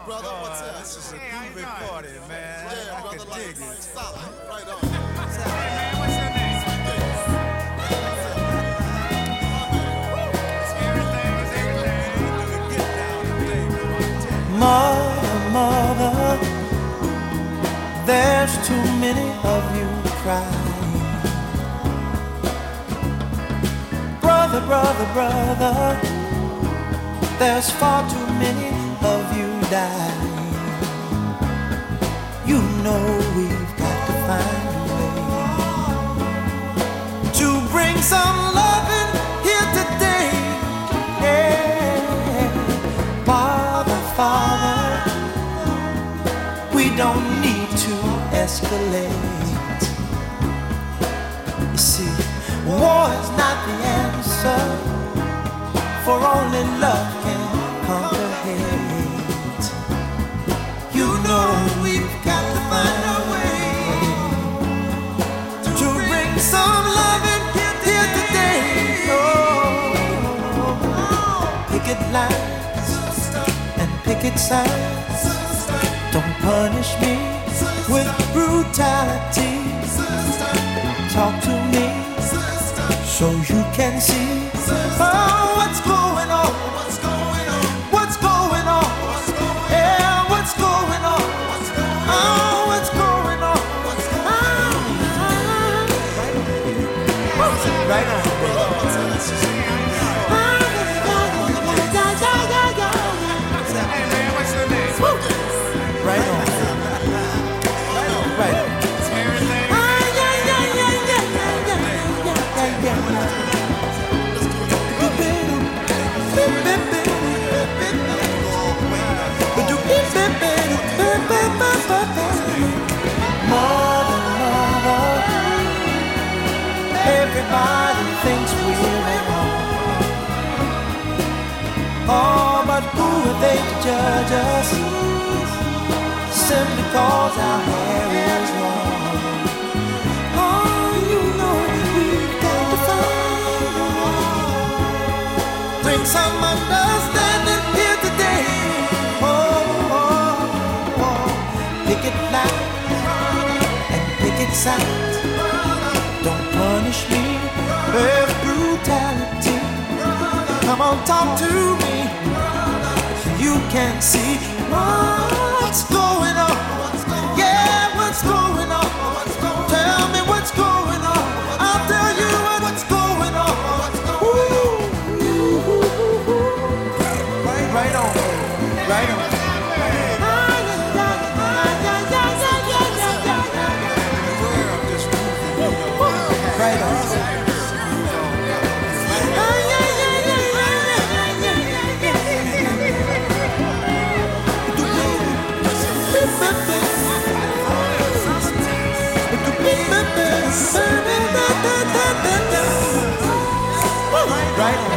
brother? What's up? This is a groovy party, man. Yeah, I brother, can like dig it. solid. Right on. What's your name? Mother, mother, there's too many of you crying. Brother, brother, brother, there's far too many of you dying. You know we've got to find a way to bring some loving here today. Yeah. Father, Father, we don't need to escalate. You see, war is not the answer, for only love can conquer hate. You know we've got to find a way to bring some loving here today. Oh, picket lines and picket signs, don't punish me with brutality. Talk to me so you can see what's going on. What's going on? Yeah, what's going on? Oh, what's going on? Right on. Hey man, what's your name? Right on. Right on. Everything. Mother, mother, everybody thinks we're wrong. Oh, but who are they to judge us? Simply cause our hair is long. Oh, you know we've got to find a way. Bring some understanding here today. Oh, oh, oh. Picket line and picket signs, don't punish me with brutality. Come on, talk to me so you can see what's going on. Yeah, what's going on? Tell me what's going on. I'll tell you what's going on. Ooh. Right on, right on. Right on. Right on.